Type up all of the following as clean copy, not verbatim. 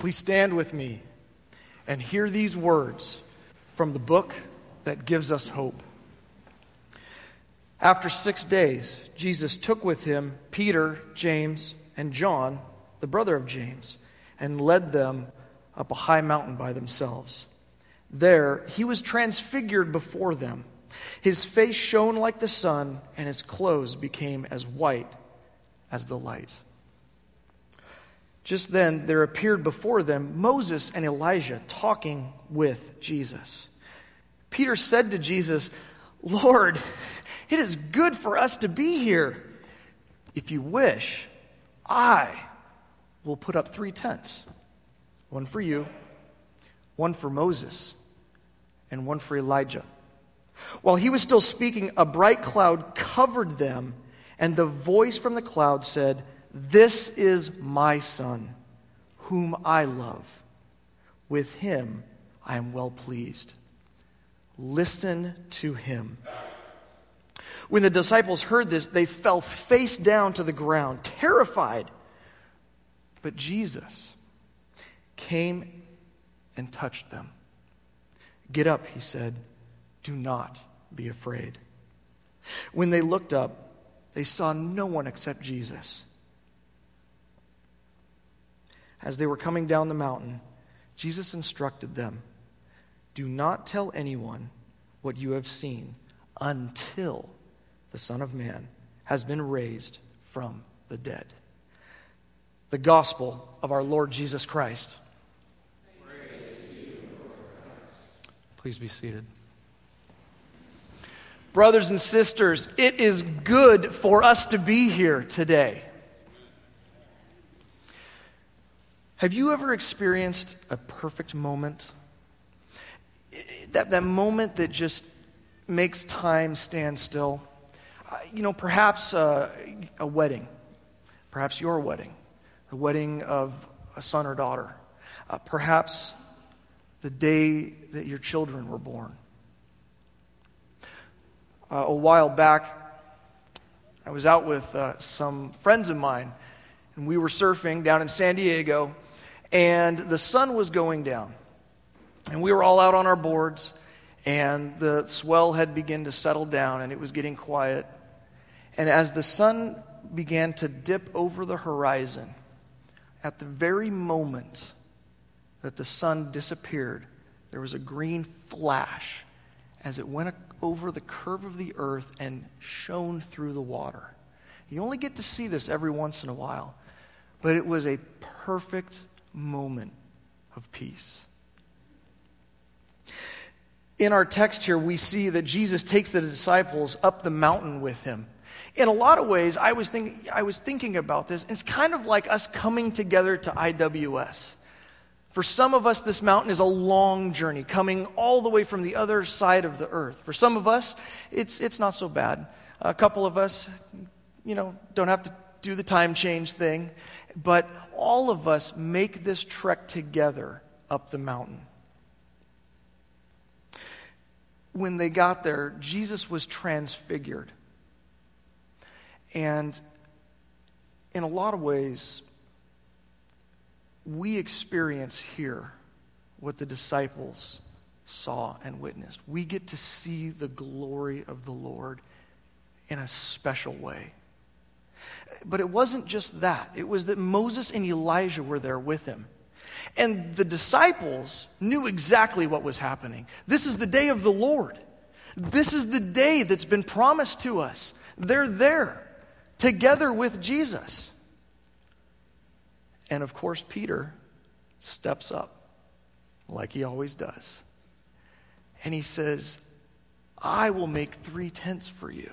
Please stand with me and hear these words from the book that gives us hope. After 6 days, Jesus took with him Peter, James, and John, the brother of James, and led them up a high mountain by themselves. There he was transfigured before them. His face shone like the sun, and his clothes became as white as the light. Just then there appeared before them Moses and Elijah talking with Jesus. Peter said to Jesus, "Lord, it is good for us to be here. If you wish, I will put up 3 tents. One for you, one for Moses, and one for Elijah." While he was still speaking, a bright cloud covered them, and the voice from the cloud said, "This is my Son, whom I love. With him I am well pleased. Listen to him." When the disciples heard this, they fell face down to the ground, terrified. But Jesus came and touched them. "Get up," he said. "Do not be afraid." When they looked up, they saw no one except Jesus. As they were coming down the mountain, Jesus instructed them, "Do not tell anyone what you have seen until the Son of Man has been raised from the dead." The gospel of our Lord Jesus Christ. Praise to you, Lord Christ. Please be seated. Brothers and sisters, it is good for us to be here today. Have you ever experienced a perfect moment? That moment that just makes time stand still? Perhaps a wedding. Perhaps your wedding. The wedding of a son or daughter. Perhaps the day that your children were born. A while back, I was out with some friends of mine, and we were surfing down in San Diego, and the sun was going down. And we were all out on our boards, and the swell had begun to settle down, and it was getting quiet. And as the sun began to dip over the horizon, at the very moment that the sun disappeared, there was a green flash as it went over the curve of the earth and shone through the water. You only get to see this every once in a while, but it was a perfect moment of peace. In our text here, we see that Jesus takes the disciples up the mountain with him. In a lot of ways, I was thinking about this. It's kind of like us coming together to IWS. For some of us, this mountain is a long journey, coming all the way from the other side of the earth. For some of us, it's not so bad. A couple of us, don't have to do the time change thing. But all of us make this trek together up the mountain. When they got there, Jesus was transfigured. And in a lot of ways, we experience here what the disciples saw and witnessed. We get to see the glory of the Lord in a special way. But it wasn't just that. It was that Moses and Elijah were there with him. And the disciples knew exactly what was happening. This is the day of the Lord. This is the day that's been promised to us. They're there together with Jesus. And of course, Peter steps up like he always does. And he says, "I will make 3 tents for you."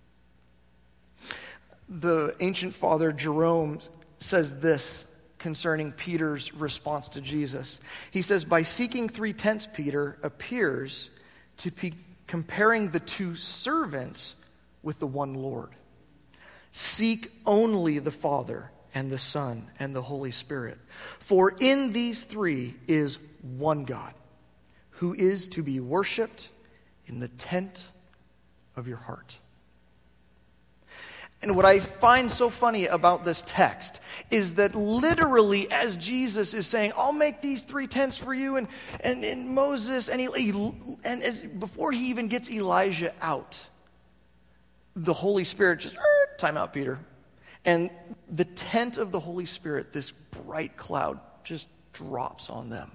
The ancient father Jerome says this concerning Peter's response to Jesus. He says, "By seeking 3 tents, Peter appears to be comparing the 2 servants with the one Lord. Seek only the Father and the Son and the Holy Spirit. For in these 3 is one God, who is to be worshiped in the tent of your heart." And what I find so funny about this text is that literally as Jesus is saying, I'll make these 3 tents for you, and Moses, before he even gets Elijah out, the Holy Spirit just, time out, Peter. And the tent of the Holy Spirit, this bright cloud, just drops on them.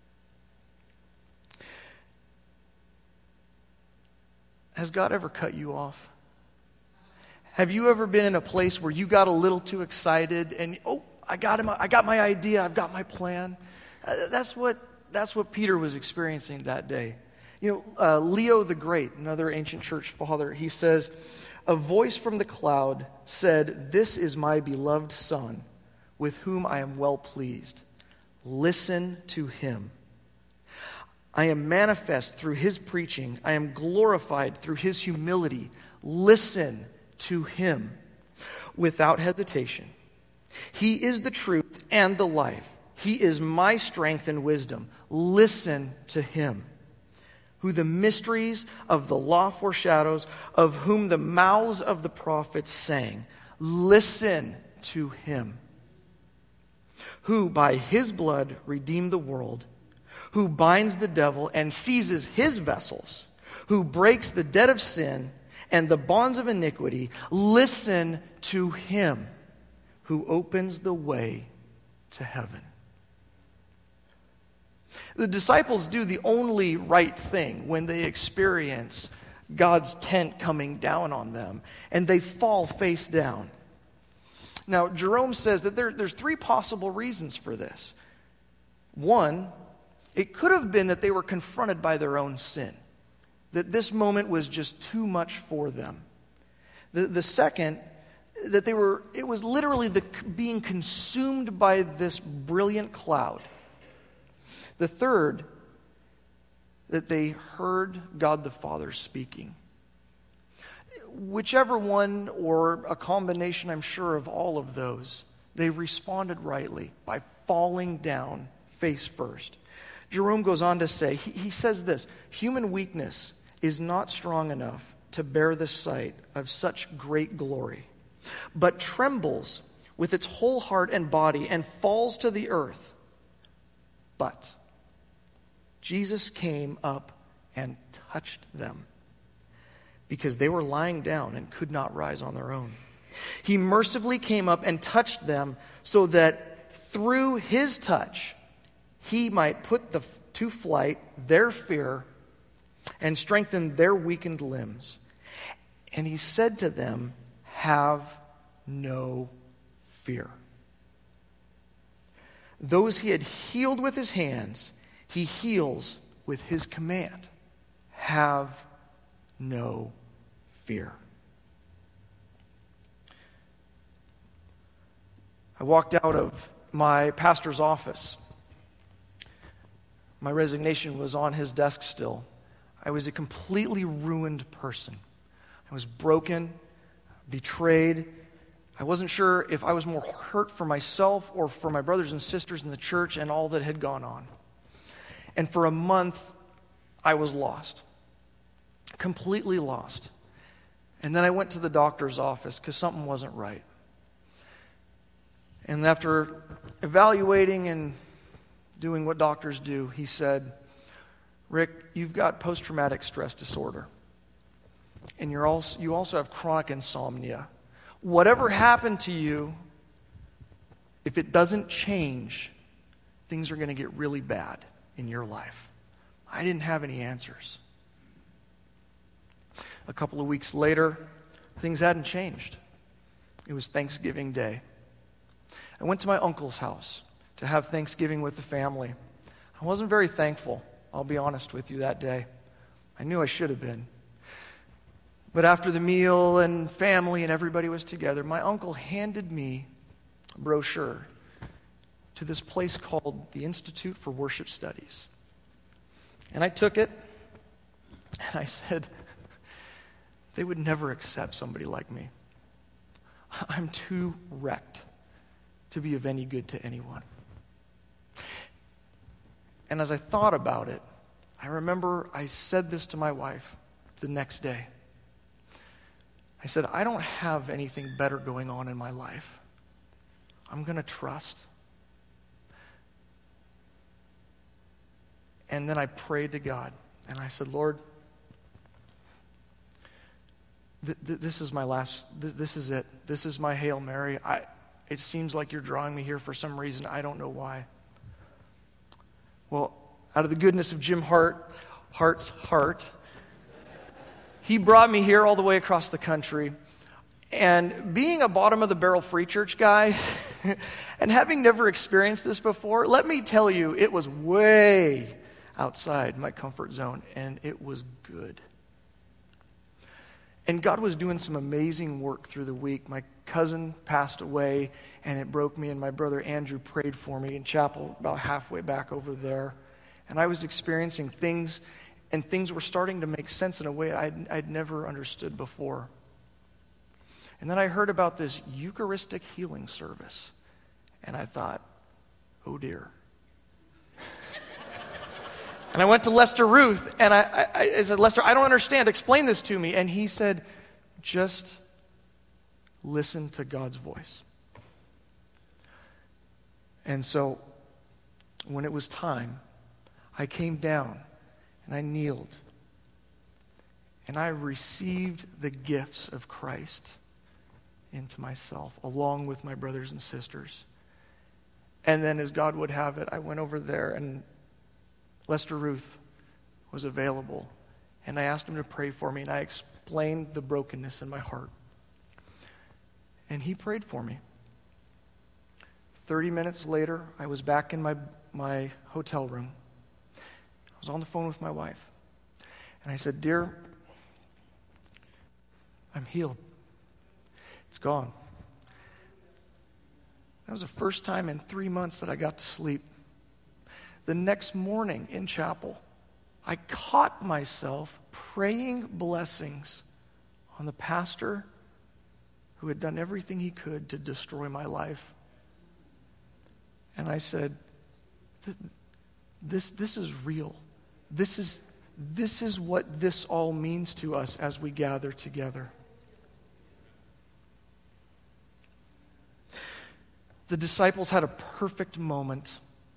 Has God ever cut you off? Have you ever been in a place where you got a little too excited and, I got my idea, I've got my plan? That's what Peter was experiencing that day. Leo the Great, another ancient church father, he says, a voice from the cloud said, "This is my beloved Son, with whom I am well pleased. Listen to him. I am manifest through his preaching. I am glorified through his humility. Listen to him without hesitation. He is the truth and the life. He is my strength and wisdom. Listen to him, who the mysteries of the law foreshadows, of whom the mouths of the prophets sang. Listen to him, who by his blood redeemed the world, who binds the devil and seizes his vessels, who breaks the debt of sin and the bonds of iniquity. Listen to him, who opens the way to heaven." The disciples do the only right thing when they experience God's tent coming down on them, and they fall face down. Now, Jerome says that there's 3 possible reasons for this. One, it could have been that they were confronted by their own sin, that this moment was just too much for them. The second, that it was literally being consumed by this brilliant cloud. The third, that they heard God the Father speaking. Whichever one, or a combination, I'm sure, of all of those, they responded rightly by falling down face first. Jerome goes on to say, he says this, human weakness is not strong enough to bear the sight of such great glory, but trembles with its whole heart and body and falls to the earth. But Jesus came up and touched them because they were lying down and could not rise on their own. He mercifully came up and touched them so that through his touch, he might put to flight their fear and strengthen their weakened limbs. And he said to them, "Have no fear." Those he had healed with his hands, he heals with his command. Have no fear. I walked out of my pastor's office. My resignation was on his desk still. I was a completely ruined person. I was broken, betrayed. I wasn't sure if I was more hurt for myself or for my brothers and sisters in the church and all that had gone on. And for a month, I was lost. Completely lost. And then I went to the doctor's office because something wasn't right. And after evaluating and doing what doctors do, he said, "Rick, you've got post-traumatic stress disorder. And you also have chronic insomnia. Whatever happened to you, if it doesn't change, things are going to get really bad in your life." I didn't have any answers. A couple of weeks later, things hadn't changed. It was Thanksgiving Day. I went to my uncle's house to have Thanksgiving with the family. I wasn't very thankful, I'll be honest with you, that day. I knew I should have been. But after the meal and family and everybody was together, my uncle handed me a brochure to this place called the Institute for Worship Studies. And I took it, and I said, they would never accept somebody like me. I'm too wrecked to be of any good to anyone. And as I thought about it, I remember I said this to my wife the next day. I said, I don't have anything better going on in my life. I'm going to trust. And then I prayed to God, and I said, Lord, this is my last, this is it. This is my Hail Mary. It seems like you're drawing me here for some reason. I don't know why. Well, out of the goodness of Jim Hart's heart, he brought me here all the way across the country. And being a bottom-of-the-barrel free church guy, and having never experienced this before, let me tell you, it was way outside my comfort zone, and it was good. And God was doing some amazing work through the week. My cousin passed away, and it broke me, and my brother Andrew prayed for me in chapel about halfway back over there. And I was experiencing things, and things were starting to make sense in a way I'd never understood before. And then I heard about this Eucharistic healing service, and I thought, oh dear. And I went to Lester Ruth, and I said, Lester, I don't understand. Explain this to me. And he said, just listen to God's voice. And so when it was time, I came down, and I kneeled, and I received the gifts of Christ into myself, along with my brothers and sisters. And then as God would have it, I went over there, and Lester Ruth was available, and I asked him to pray for me, and I explained the brokenness in my heart. And he prayed for me. 30 minutes later, I was back in my hotel room. I was on the phone with my wife, and I said, dear, I'm healed. It's gone. That was the first time in 3 months that I got to sleep. The next morning in chapel, I caught myself praying blessings on the pastor who had done everything he could to destroy my life. And I said, this is real. This is what this all means to us as we gather together. The disciples had a perfect moment.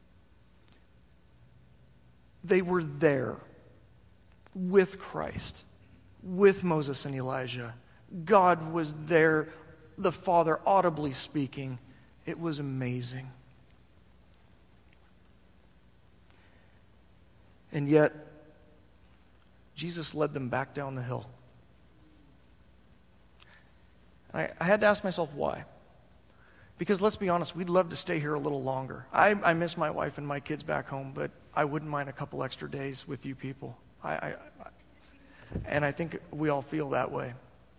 They were there with Christ, with Moses and Elijah. God was there, the Father audibly speaking. It was amazing. And yet, Jesus led them back down the hill. I had to ask myself why. Because let's be honest, we'd love to stay here a little longer. I miss my wife and my kids back home, but I wouldn't mind a couple extra days with you people. And I think we all feel that way.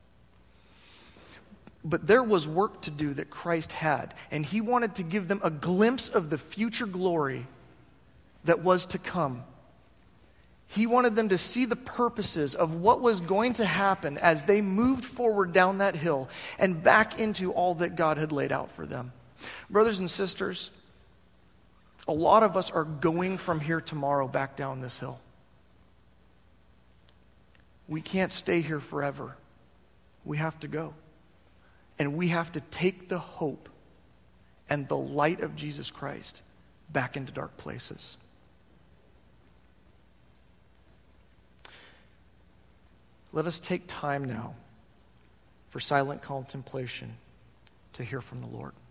But there was work to do that Christ had, and he wanted to give them a glimpse of the future glory that was to come. He wanted them to see the purposes of what was going to happen as they moved forward down that hill and back into all that God had laid out for them. Brothers and sisters, a lot of us are going from here tomorrow back down this hill. We can't stay here forever. We have to go. And we have to take the hope and the light of Jesus Christ back into dark places. Let us take time now for silent contemplation to hear from the Lord.